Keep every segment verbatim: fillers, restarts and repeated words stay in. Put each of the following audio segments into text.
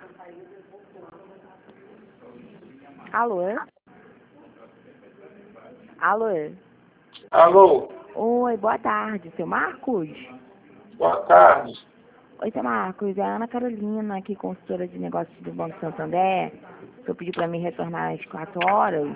Alô? Alô? Alô? Oi, boa tarde, seu Marcos? Boa tarde. Oi, seu Marcos, é a Ana Carolina, aqui, consultora de negócios do Banco Santander. O senhor pediu para mim retornar às quatro horas.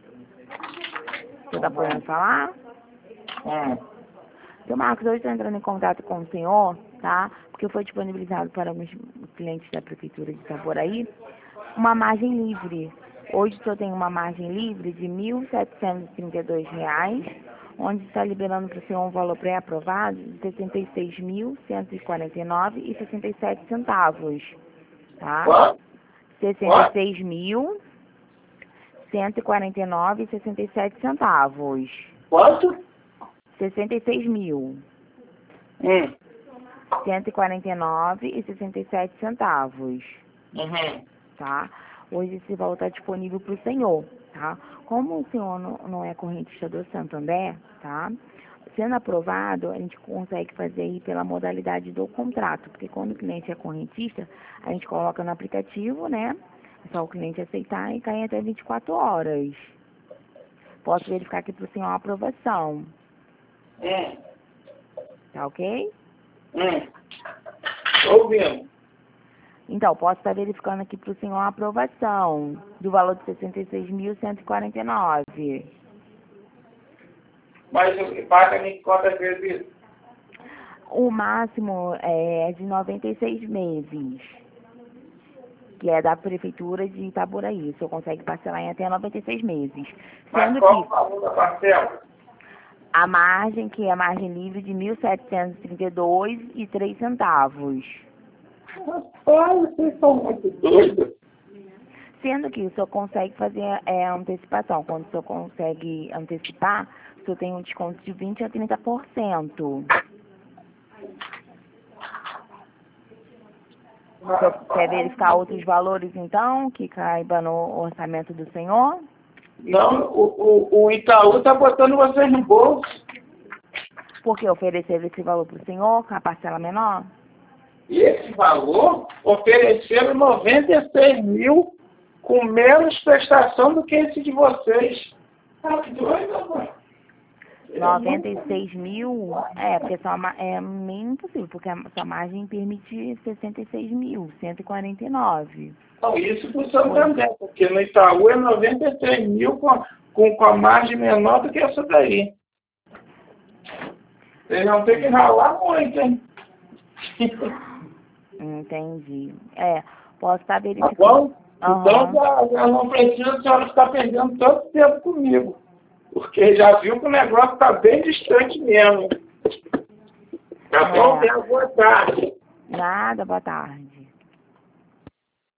O senhor está podendo falar? Hum. Seu Marcos, hoje estou entrando em contato com o senhor, tá? Porque foi disponibilizado para alguns clientes da Prefeitura de Itaboraí uma margem livre. Hoje o senhor tem uma margem livre de mil setecentos e trinta e dois reais, onde está liberando para o senhor um valor pré-aprovado de sessenta e seis mil cento e quarenta e nove reais e sessenta e sete centavos, tá? Quanto? sessenta e seis mil cento e quarenta e nove reais e sessenta e sete centavos. Quanto? sessenta e seis mil Hum. cento e quarenta e nove reais e sessenta e sete centavos, Uhum. tá? Hoje esse valor está disponível para o senhor, tá? Como o senhor não, não é correntista do Santander, tá? Sendo aprovado, a gente consegue fazer aí pela modalidade do contrato, porque quando o cliente é correntista, a gente coloca no aplicativo, né? É só o cliente aceitar e cai em até vinte e quatro horas. Posso verificar aqui para o senhor a aprovação, Hum. tá ok? Hum. Tô ouvindo. Então, posso estar verificando aqui para o senhor a aprovação do valor de sessenta e seis mil cento e quarenta e nove. Mas paga-me quantas vezes isso? O máximo é de noventa e seis meses, que é da Prefeitura de Itaboraí. O senhor consegue parcelar em até noventa e seis meses. Mas Sendo qual o que valor da parcela? a margem, que é a margem livre de mil setecentos e trinta e dois reais e três centavos. Rapaz, vocês são muito doidos. Sendo que o senhor consegue fazer é, antecipação. Quando o senhor consegue antecipar, o senhor tem um desconto de vinte a trinta por cento. O senhor quer verificar outros valores, então, que caiba no orçamento do senhor? Não, o, o, o Itaú tá botando vocês no bolso. Porque ofereceram esse valor para o senhor, com a parcela menor? E esse valor ofereceram noventa e seis mil com menos prestação do que esse de vocês. Tá doido, mano? noventa e seis mil? É, porque sua, ma- é meio impossível, porque a sua margem permite sessenta e seis mil cento e quarenta e nove. Então, isso para o Santander, porque no Itaú é noventa e três mil com, com, com a margem menor do que essa daí. Vocês vão ter que ralar muito, hein? Entendi. É, posso estar Tá verificando. bom? Aham. Então, já, já não precisa a senhora ficar perdendo tanto tempo comigo. Porque já viu que o negócio está bem distante mesmo. Tá bom? É. Tenha boa tarde. Nada, boa tarde.